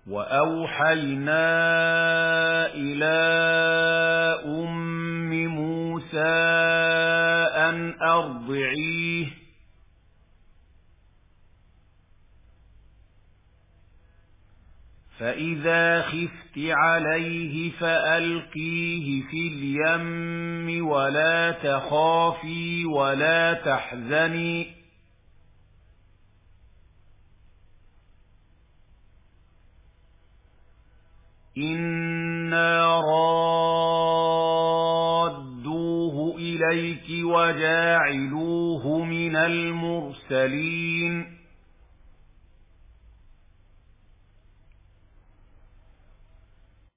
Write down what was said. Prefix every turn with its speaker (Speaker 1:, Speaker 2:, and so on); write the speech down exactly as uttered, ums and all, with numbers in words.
Speaker 1: وأوحينا إلى أم موسى أن أرضعيه فإذا خفت عليه فألقيه في اليم ولا تخافي ولا تحزني إنا رادوه إليك وجاعلوه من المرسلين